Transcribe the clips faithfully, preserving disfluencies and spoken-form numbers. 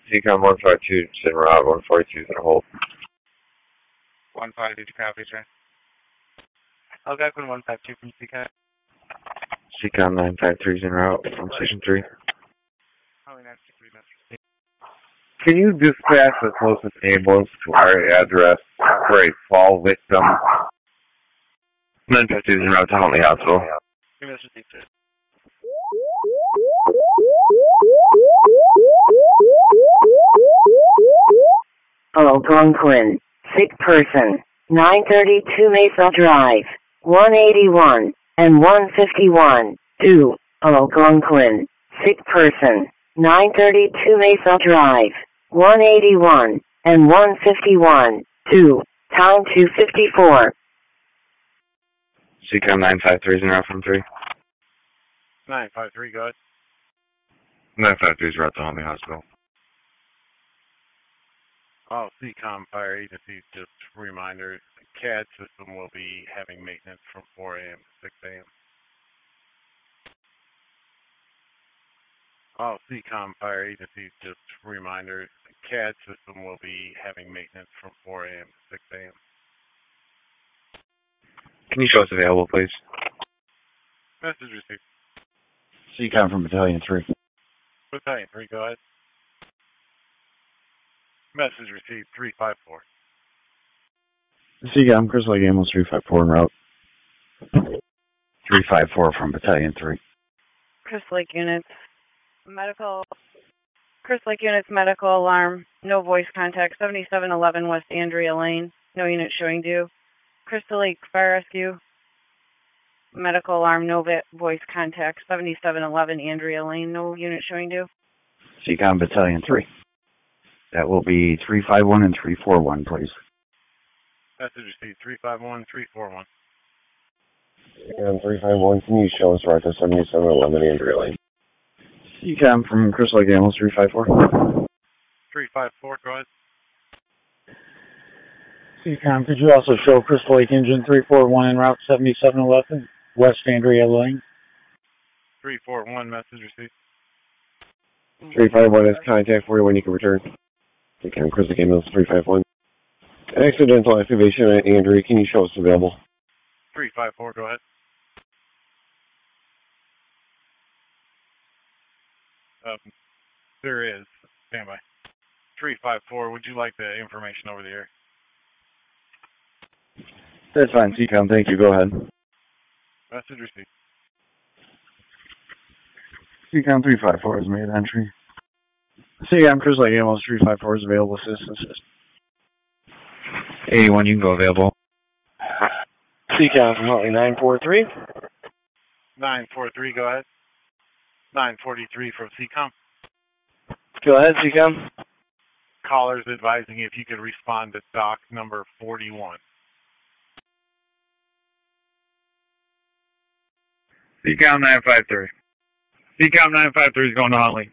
Seacom one five two, send route one forty-two, gonna hold. one five two, copy, sir. Algonquin one five two from Seacom. Seacom nine five three, en route from Station three. Can you dispatch the closest ambulance to our address for a fall victim? nine five two, en route to Huntley Hospital. Algonquin, sick person, nine thirty-two Mesa Drive, one eighty-one and one fifty-one, two, Algonquin, sick person, nine thirty-two Mesa Drive, one eighty-one and one fifty-one, two, time two fifty-four. Seacom nine five three, en route from three. nine five three, go ahead. nine five three is route to Huntley Hospital. Oh, Seacom Fire Agency, just a reminder, the C A D system will be having maintenance from four A M to six A M Oh, Seacom Fire Agency, just a reminder, the C A D system will be having maintenance from four A M to six A M Can you show us available, please? Message received. Seacom from Battalion three. Battalion three, go ahead. Message received, three five four. Seacom, Chris Lake Ambulance three five four en route. three five four from Battalion three. Chris Lake units, medical, Chris Lake units, medical alarm, no voice contact, seventy-seven eleven West Andrea Lane, no unit showing due. Crystal Lake Fire Rescue, medical alarm, no voice contact, seventy-seven eleven Andrea Lane, no unit showing due. Seacom Battalion three. That will be three five one and three four one, please. Message received, three five one, three four one. Seacom three five one, can you show us route to seventy-seven eleven Andrea Lane? Seacom from Chris Lake Ambulance three five four. three five four, go ahead. Seacom, could you also show Crystal Lake Engine three four one en route seventy-seven eleven West Andrea Lane? three four one, message received. three five one is contact for you when you can return. Seacom, Chris Lake Ambulance three five one. Accidental activation at Andrea, can you show us available? three five four, go ahead. Um, there is. Stand by. three five four, would you like the information over the air? That's fine, Seacom, thank you, go ahead. Message received. Seacom three five four has made entry. Seacom, Chris Lake Ambulance three five four is available assistance. eighty-one, you can go available. Seacom from Huntley nine four three. nine four three, go ahead. nine forty-three from Seacom. Go ahead, Seacom. Callers advising if you could respond to dock number forty-one. Seacom nine five three. Seacom nine five three is going to Huntley.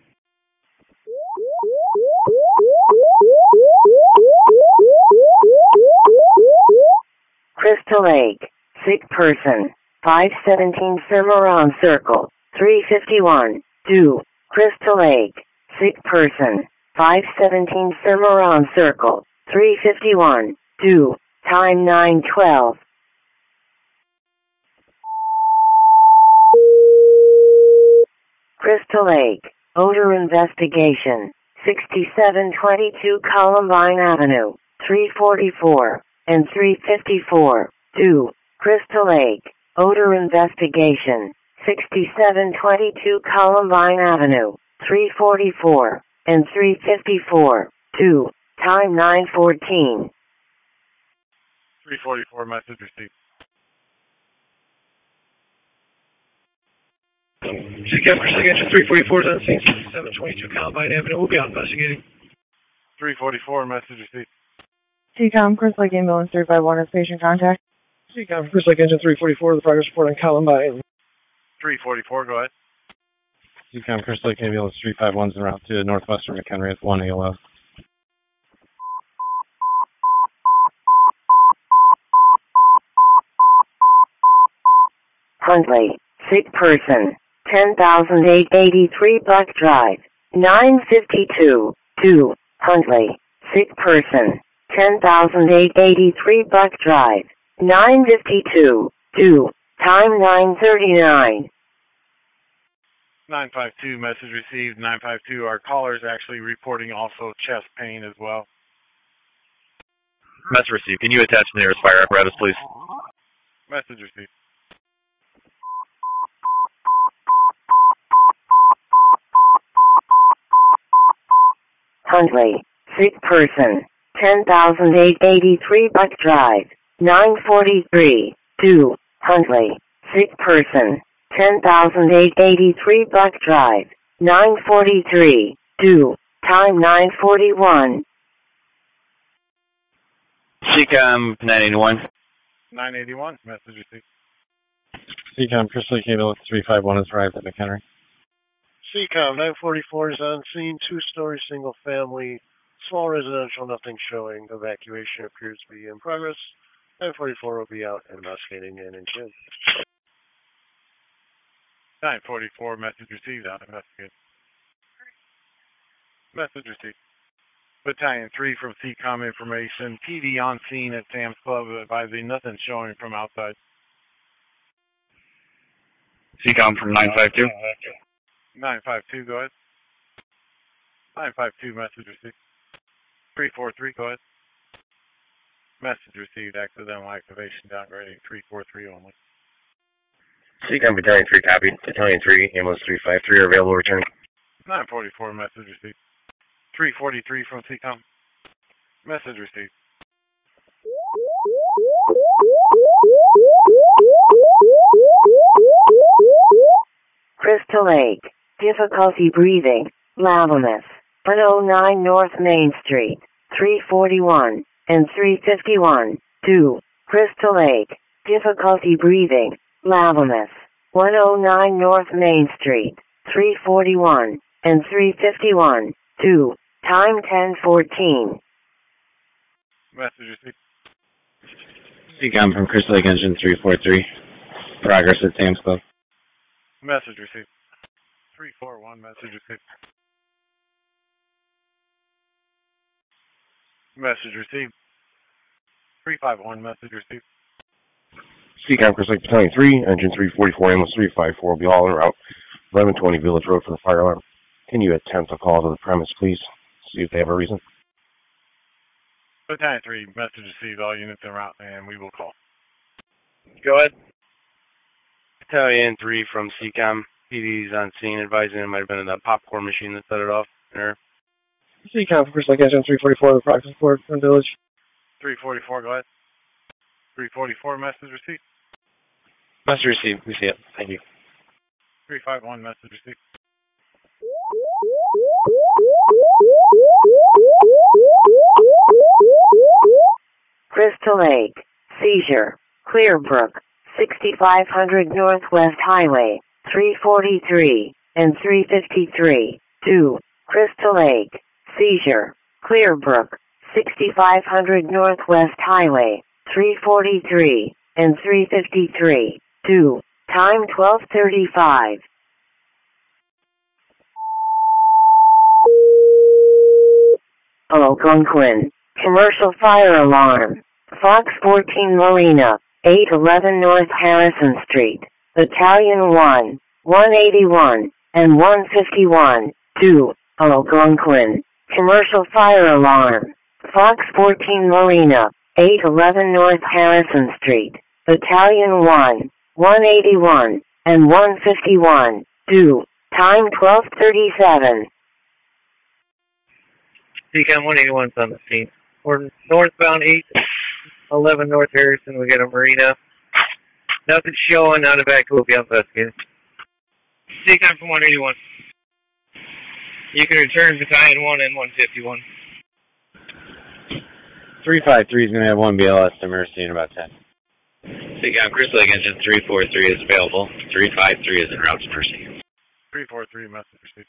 Crystal Lake, sick person, five seventeen Cimarron Circle, three fifty-one, two, Crystal Lake, sick person, five seventeen Cimarron Circle, three fifty-one, two, time nine twelve. Crystal Lake, odor investigation, sixty-seven twenty-two Columbine Avenue, three forty-four and three fifty-four, two, Crystal Lake, odor investigation, sixty-seven twenty-two Columbine Avenue, three forty-four and three fifty-four, two, time nine fourteen. three forty-four, message received. Seacom, Engine three forty-four is on scene, sixty-seven twenty-two Columbine Avenue. We'll be out investigating. three forty-four, message received. Seacom, Chris Lake Ambulance three five one is patient contact. Seacom, Chris Lake Engine three forty-four, the progress report on Columbine. three forty-four, go ahead. Seacom, Chris Lake Ambulance three five one is en route to Northwestern McHenry at one A L F. Huntley, sick person, ten thousand eight hundred eighty-three Buck Drive, nine fifty-two, two, Huntley. Sick person. ten thousand eight hundred eighty-three Buck Drive. nine fifty-two, two. Time nine thirty-nine. nine five two, message received. nine five two, our caller is actually reporting also chest pain as well. Message received. Can you attach the nearest fire apparatus, please? Message received. Huntley. Sick person. ten thousand eight hundred eighty-three Buck Drive. nine forty-three, two. Huntley. Sick person. ten thousand eight hundred eighty-three Buck Drive. nine forty-three, two. Time nine forty-one. C COM nine eighty-one. nine eighty-one, message received. C COM Crystal Lake Ambulance three five one has arrived at McHenry. C COM nine forty-four is on scene, two-story single family, small residential, nothing showing. Evacuation appears to be in progress. nine forty-four will be out investigating and in June. nine forty-four, message received, out investigating. Message received. Battalion three from C COM information. P D on scene at Sam's Club advising nothing showing from outside. C COM from nine five two. nine five two, go ahead. nine five two, message received. three four three, go ahead. Message received, accidental activation downgrading, three four three only. C COM Battalion three, copy. Battalion three, ambulance three five three, are available, return. nine forty-four, message received. three forty-three from C COM. Message received. Crystal Lake. Difficulty breathing. Loudness. one oh nine North Main Street. three forty-one and three fifty-one. two. Crystal Lake. Difficulty breathing. Loudness. one oh nine North Main Street. three forty-one and three fifty-one. two. Time ten fourteen. Message received. C COM from Crystal Lake Engine three four three. Progress at Sam's Club. Message received. three four one, message received. Message received. three five one, message received. C COM Crystal Lake Battalion three, Engine three forty-four, ambulance three five four will be all en route. eleven twenty Village Road for the fire alarm. Can you attempt a call to the premise, please? See if they have a reason. Battalion three, message received, all units en route, and we will call. Go ahead. Battalion three from C COM. P D's on scene, advising it might have been a popcorn machine that set it off. Error. C COM, Crystal Lake Engine three forty-four, the progress report from Village. three forty-four, go ahead. three forty-four, message received. Message received. We see it. Thank you. three five one, message received. Crystal Lake. Seizure. Clearbrook. sixty-five hundred Northwest Highway. three forty-three and three fifty-three. two. Crystal Lake. Seizure. Clearbrook. sixty-five hundred Northwest Highway. three forty-three and three fifty-three. two. Time twelve thirty-five. Algonquin. Commercial fire alarm. Fox fourteen Marina. eight eleven North Harrison Street. Battalion one. one eighty-one and one fifty-one. two. Algonquin. Commercial fire alarm. Fox fourteen Marina. eight eleven North Harrison Street. Battalion one. one eighty-one and one fifty-one. two. Time twelve thirty-seven. C COM one eighty-one is on the scene. We're northbound eight eleven North Harrison. We got a marina. Nothing showing. Not a back. We'll be investigating. C COM from one eighty-one. You can return Battalion one and one fifty-one. three five three is going to have one B L S to Mercy in about ten. C COM Crystal Lake Engine three four three is available. three five three is en route to Mercy. three four three, message received.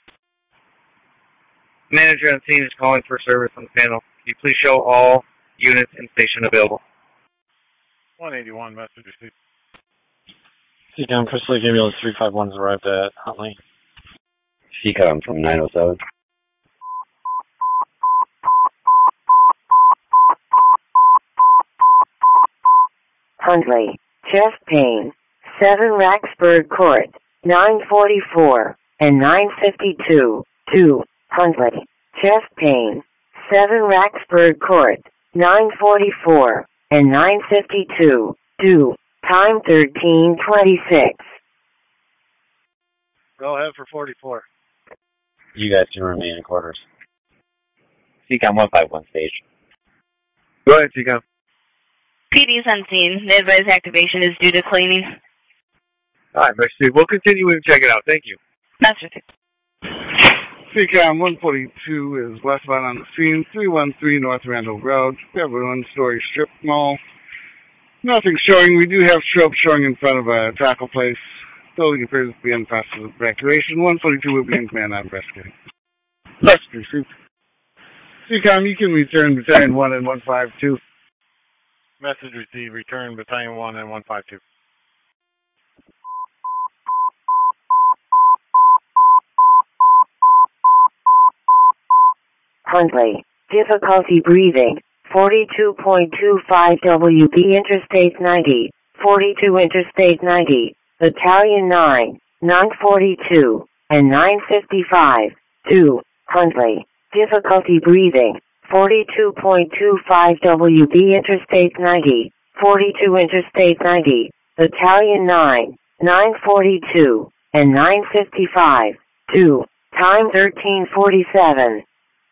Manager on scene is calling for service on the panel. Can you please show all units in station available? one eighty-one, message received. C COM Crystal Lake Ambulance three five one has arrived at Huntley. C COM from nine oh seven. Huntley, chest pain, seven Raxburg Court, nine forty-four and nine fifty-two, two, Huntley, chest pain, seven Raxburg Court, nine forty-four and nine fifty-two, two, time thirteen twenty-six. Go ahead for forty-four. You guys can remain in quarters. C COM one five one station. Go ahead, C COM. P D's on scene. The advised activation is due to cleaning. All right, Master Steve. We'll continue and check it out. Thank you. Master Steve. C COM one forty-two is westbound on the scene, three one three North Randall Road. We have a one-story strip mall. Nothing showing. We do have shrubs showing in front of a tackle place. Building appears to be in process of evacuation. one forty-two will be in command on rescue. Let's proceed. C COM, you can return Battalion one and one five two. Message received. Return Battalion one and one five two. Huntley, difficulty breathing, forty-two point two five W B Interstate ninety, forty-two Interstate ninety, Battalion nine, nine forty-two, and nine fifty-five, two, Huntley, difficulty breathing, forty-two point two five W B Interstate ninety, forty-two Interstate ninety, Battalion nine, nine forty-two, and nine fifty-five, two, time thirteen forty-seven.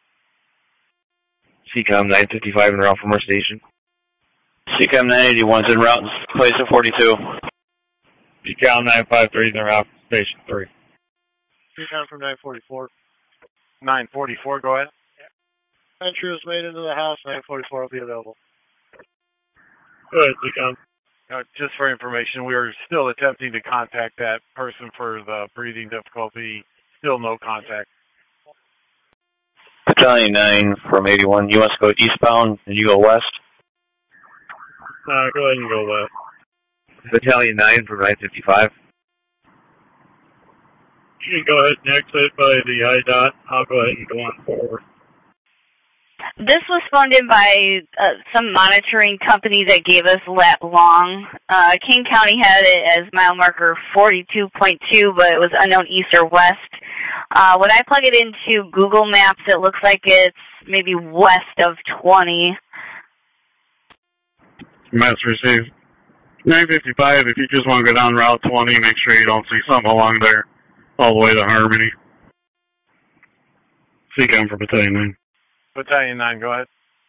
C COM nine fifty-five en route from our station. C COM nine eighty-one is en route, place at forty-two. C COM nine five three is en route, station three. C COM from nine forty-four. nine forty-four, go ahead. Entry was made into the house. nine forty-four will be available. Go ahead, C COM. Uh, just for information, we are still attempting to contact that person for the breathing difficulty. Still no contact. Battalion nine from eighty-one. You want to go eastbound and you go west? Uh, go ahead and go west. Battalion nine from nine fifty-five. You can go ahead and exit by the I DOT. I'll go ahead and go on forward. This was phoned in by uh, some monitoring company that gave us lat long. Uh, King County had it as mile marker forty-two point two, but it was unknown east or west. Uh, when I plug it into Google Maps, it looks like it's maybe west of twenty. Message received. nine fifty-five, if you just want to go down Route twenty, make sure you don't see something along there all the way to Harmony. C COM for Battalion nine. Battalion nine, go ahead.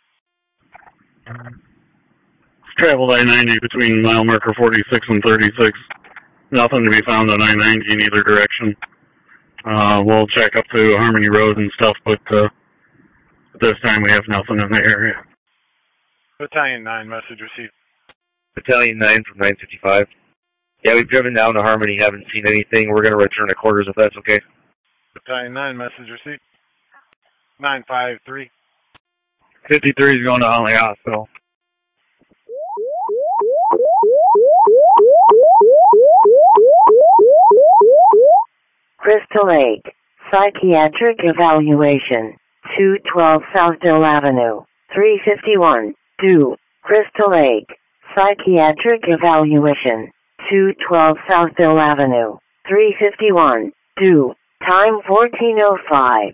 Traveled I ninety between mile marker forty-six and thirty-six. Nothing to be found on I ninety in either direction. Uh, we'll check up to Harmony Road and stuff, but uh, at this time we have nothing in the area. Battalion nine, message received. Battalion nine from nine fifty-five. Yeah, we've driven down to Harmony, haven't seen anything. We're going to return to quarters if that's okay. Battalion nine, message received. nine five three. fifty-three is going to Huntley Hospital. Crystal Lake, psychiatric evaluation, two twelve Southdale Avenue, three fifty-one, two, Crystal Lake, psychiatric evaluation, two twelve Southdale Avenue, three fifty-one, two, time fourteen oh five.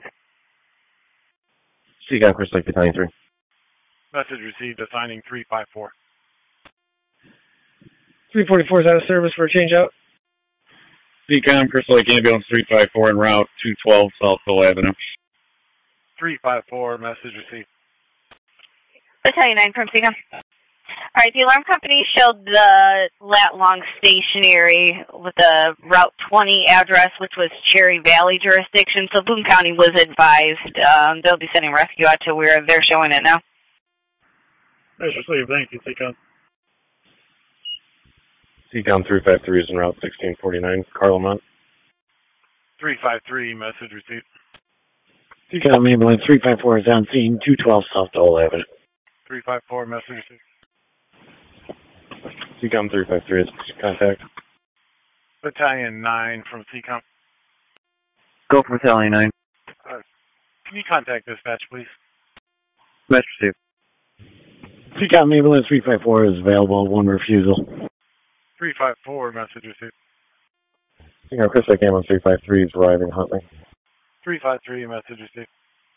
C COM Crystal Lake Battalion three. Message received, assigning three five four. three forty-four is out of service for a change out. C COM Crystal Lake Ambulance three five four en route, two twelve Southville Avenue. three five four, message received. Battalion nine from C COM. All right, the alarm company showed the lat long stationary with the Route twenty address, which was Cherry Valley jurisdiction. So Boone County was advised. Um, they'll be sending rescue out to where they're showing it now. Message received. Thank you, C COM. C COM three five three is en route sixteen forty-nine, Carlamont. three five three, message received. C COM ambulance three five four is on scene, two twelve South Dole Avenue. three five four, message received. C COM three five three is contact. Battalion nine from C COM. Go for Battalion nine. Uh, can you contact dispatch, please? Message received. Seacom ambulance three five four is available, one refusal. three five four, message received. Seacom Chris Lake ambulance three five three is arriving Huntley. three five three, message received.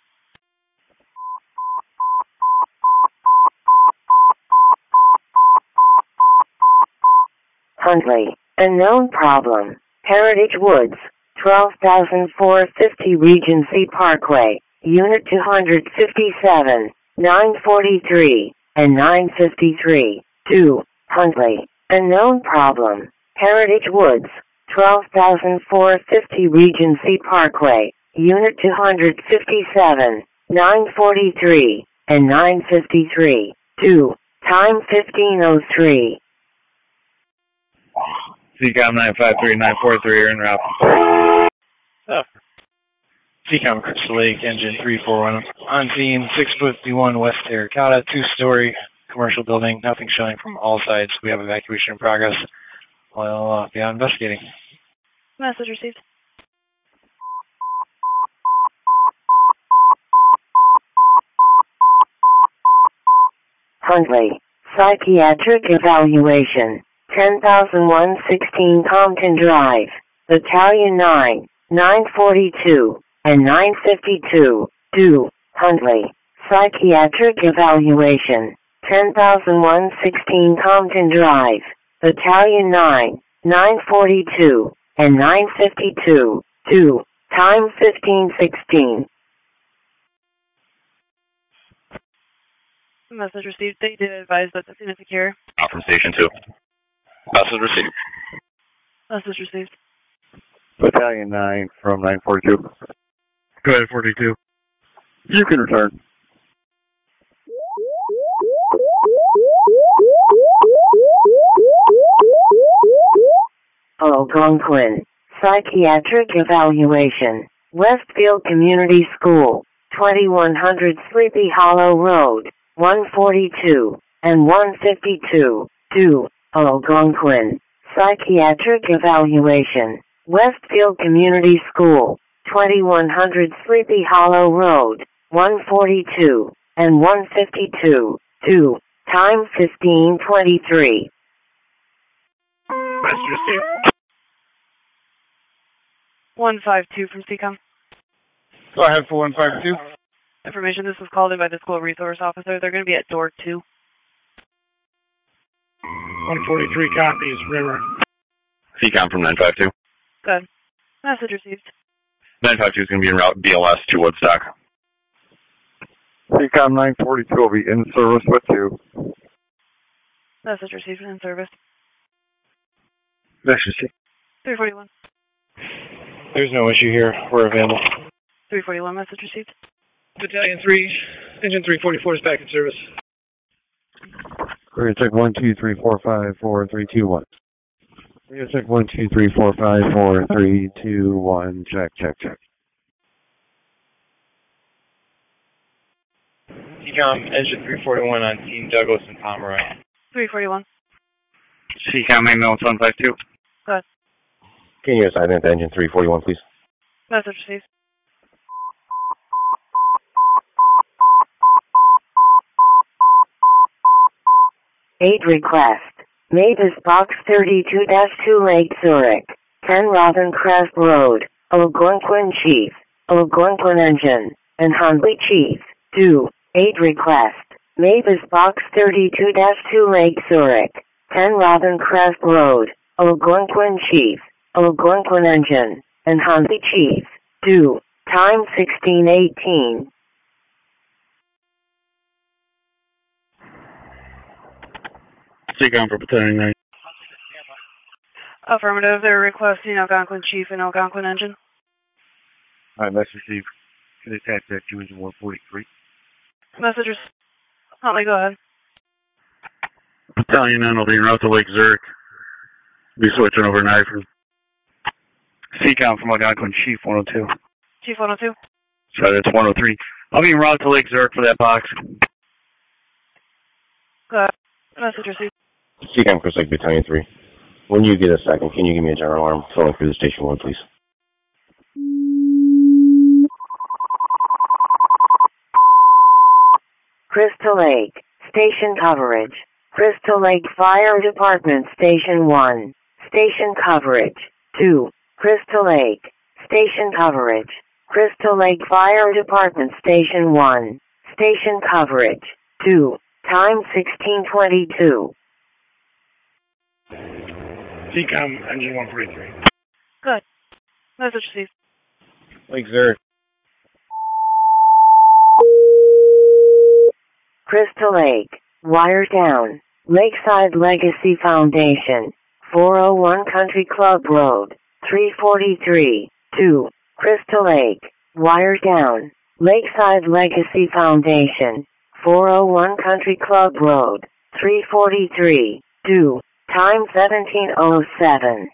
Huntley, a known problem. Heritage Woods, twelve thousand four hundred fifty Regency Parkway, Unit two fifty-seven, nine forty-three, and nine fifty-three. two. Huntley, a known problem. Heritage Woods, twelve thousand four hundred fifty Regency Parkway, Unit two fifty-seven, nine forty-three, and nine fifty-three. two. Time fifteen oh three. Seacom nine five three nine four three are en route. Oh. Seacom Crystal Lake, engine three four one on scene, six fifty-one West Terracotta, two-story commercial building, nothing showing from all sides. We have evacuation in progress. We'll uh, be out investigating. Message received. Huntley, psychiatric evaluation. ten thousand one hundred sixteen Compton Drive, Battalion nine, nine forty-two, and nine fifty-two. two. Huntley, psychiatric evaluation. ten thousand one hundred sixteen Compton Drive, Battalion nine, nine forty-two, and nine fifty-two. two. Time fifteen sixteen. Message received. They did advise that the scene is secure. Out from Station two. Message received. Message received. Battalion nine from nine forty-two. Go ahead, forty-two. You can return. Algonquin, psychiatric evaluation. Westfield Community School, twenty-one hundred Sleepy Hollow Road, one forty-two, and one fifty-two. two. Algonquin, psychiatric evaluation. Westfield Community School, twenty-one hundred Sleepy Hollow Road, one forty-two, and one fifty-two. two. Time fifteen twenty-three. Message received. one five two from Seacom. Go ahead for one five two. Information, this was called in by the school resource officer. They're going to be at door two. one forty-three copies, River. Seacom from nine five two. Good. Message received. nine five two is going to be en route B L S to Woodstock. Seacom nine forty-two will be in service with you. Message received in service. Message received. three forty-one. There's no issue here. We're available. three forty-one, message received. Battalion three, engine three forty-four is back in service. We're going to check one, two, three, four, five, four, three, two, one. We're going to check one, two, three, four, five, four, three, two, one. Check, check, check. Seacom, engine three forty-one on scene, Douglas and Pomeroy. three forty-one. Seacom ambulance one five two. Go ahead. Can you assign that to engine three forty-one, please? Message received. eight request. Mavis Box thirty-two dash two Lake Zurich, ten Rothencrest Road, Algonquin Chief, Algonquin Engine, and Huntley Chief. two. eight request. Mavis Box thirty-two dash two Lake Zurich, ten Rothencrest Road, Algonquin Chief, Algonquin Engine, and Huntley Chief. two. Time sixteen eighteen. Seacom for Battalion nine. Affirmative. They're requesting Algonquin Chief and Algonquin Engine. All right, message received. Can attach that to engine one forty-three. Messengers. Huntley, go ahead. Battalion nine will be en route to Lake Zurich. Be switching overnight from Seacom from Algonquin Chief one oh two. Chief one oh two. Sorry, that's one oh three. I'll be en route to Lake Zurich for that box. Go ahead. Message received. Seacom Chris Lake Battalion three. When you get a second, can you give me a general alarm filling through the station one, please? Crystal Lake, Station coverage. Crystal Lake Fire Department Station one. Station coverage. two. Crystal Lake. Station coverage. Crystal Lake Fire Department Station one. Station coverage. two. Time sixteen twenty-two. C COM, engine one forty-three. Good. Message received. Lake Zurich. Crystal Lake. Wire down. Lakeside Legacy Foundation. four oh one Country Club Road. three forty-three. two. Crystal Lake. Wire down. Lakeside Legacy Foundation. four oh one Country Club Road. three forty-three. two. Time seventeen oh seven.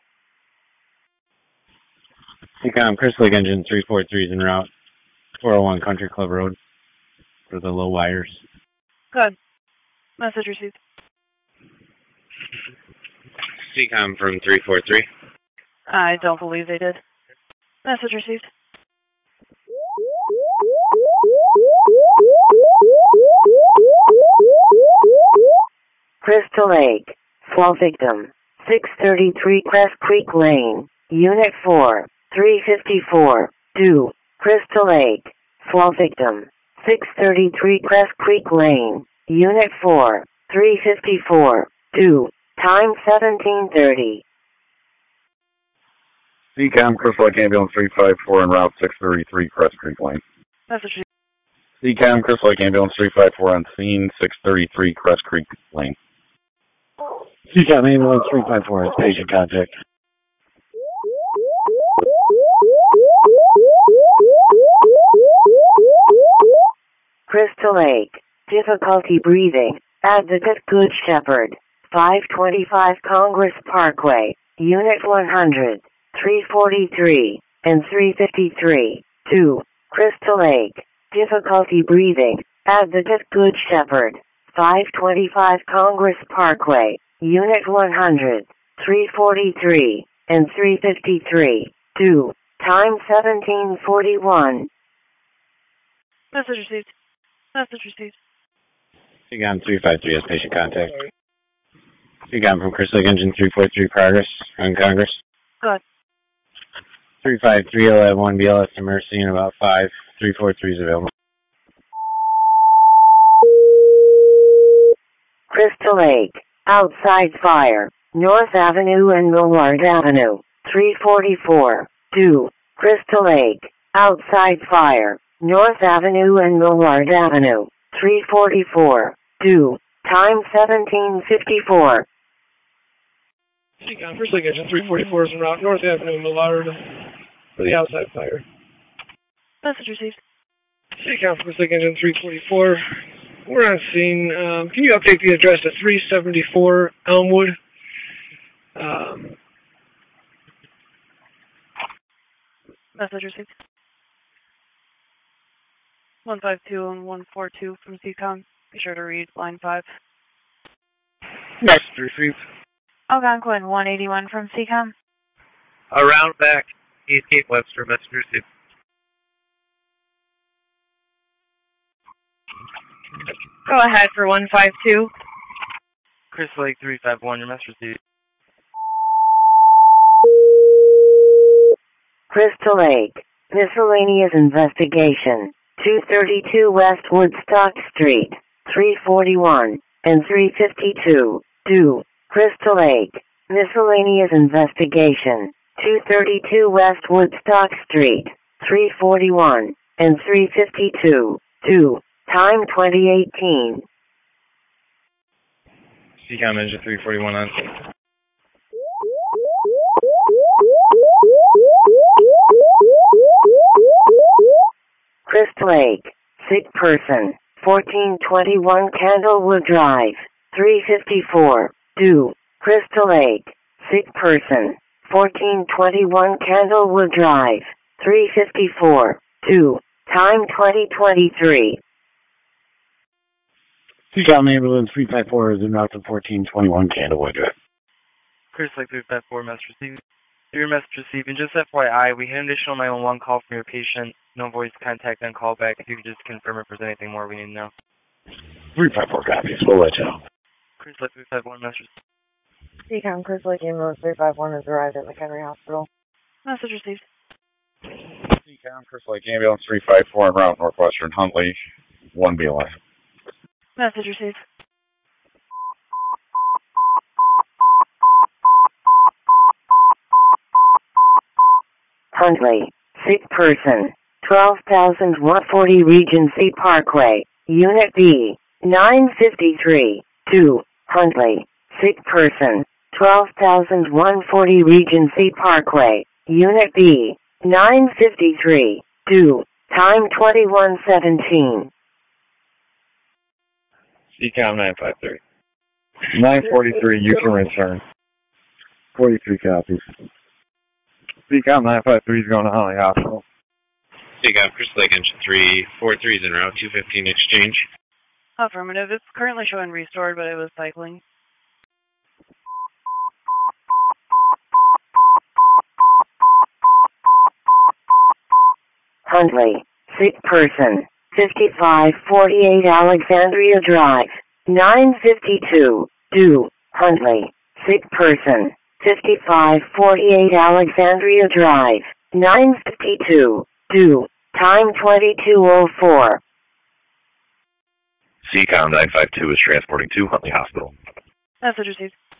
C COM, Crystal Lake engine three forty-three is en route. four oh one Country Club Road for the low wires. Good. Message received. C COM from three forty-three. I don't believe they did. Message received. Crystal Lake. Fall victim. six thirty-three Crest Creek Lane. Unit four. three fifty-four. two. Crystal Lake. Fall victim. six thirty-three Crest Creek Lane. Unit four. three fifty-four. two. Time seventeen thirty. C COM, Crystal Lake Ambulance three five four en route six thirty-three Crest Creek Lane. Message received. C COM, Crystal Lake Ambulance three five four on scene, six thirty-three Crest Creek Lane. C COM, ambulance three five four has patient contact. Crystal Lake. Difficulty breathing. Advocate Good Shepherd. five twenty-five Congress Parkway. Unit one hundred. three forty-three and three fifty-three. two. Crystal Lake. Difficulty breathing. Advocate Good Shepherd. five twenty-five Congress Parkway. Unit one hundred. three forty-three and three fifty-three. two. Time seventeen forty-one. Message received. Message received. C COM three five three has patient contact. C COM from Crystal Lake engine three forty-three progress on Congress. Good. three five three will have one B L S to Mercy in about five. three forty-three is available. Crystal Lake. Outside fire. North Avenue and Millard Avenue. three forty-four. two. Crystal Lake. Outside fire. North Avenue and Millard Avenue. three forty-four. two. Time seventeen fifty-four. C COM, Crystal Lake engine three forty-four is en route North Avenue, Millard, for the outside fire. Message received. C COM, Crystal Lake engine three forty-four. We're on scene. Um, can you update the address to three seventy-four Elmwood? Um, Message received. one five two and one four two from C COM. Be sure to read line five. Message received. Algonquin one eighty-one from C COM. Around back, East Cape Webster, message received. Go ahead for one five two. Crystal Lake three five one, your message received. Crystal Lake. Miscellaneous investigation. two thirty-two West Woodstock Street. three forty-one and three fifty-two. two. Crystal Lake. Miscellaneous investigation. two thirty-two West Woodstock Street. three forty-one and three fifty-two. two. Time twenty eighteen. C COM engine three forty-one on. Crystal Lake. Sick person. fourteen twenty-one Candlewood Drive. three fifty-four. two. Crystal Lake. Sick person. fourteen twenty-one Candlewood Drive. three fifty-four. two. Time twenty twenty-three. C COM ambulance three five four is en route to fourteen twenty-one Candlewood Drive. Crystal Lake three five four, message received. Your message received. And just F Y I, we had an additional nine one one call from your patient. No voice contact on callback. If you could just confirm if there's anything more we need to know. three five four copies. We'll let you know. Chris Lake three five one, message. C COM, Chris Lake ambulance three five one has arrived at McHenry Hospital. Message received. C COM, Chris Lake ambulance three five four en route Northwestern Huntley, one B L I. Message received. Huntley, sick person, twelve thousand one hundred forty Regency Parkway, Unit B, nine fifty-three, two, Huntley, sick person, twelve thousand one hundred forty Regency Parkway, Unit B, nine fifty-three, two, time twenty-one seventeen. C COM nine five three. nine forty-three, you can return. forty-three copies. C COM nine five three is going to Huntley Hospital. C COM, Chris Lake engine three four three is en route, two fifteen exchange. Affirmative. It's currently showing restored, but it was cycling. Huntley, sick person, fifty-five forty-eight Alexandria Drive, nine fifty-two, two, Huntley, sick person, fifty-five forty-eight Alexandria Drive, nine fifty-two, two, time twenty-two oh four. C COM nine five two is transporting to Huntley Hospital. Message received.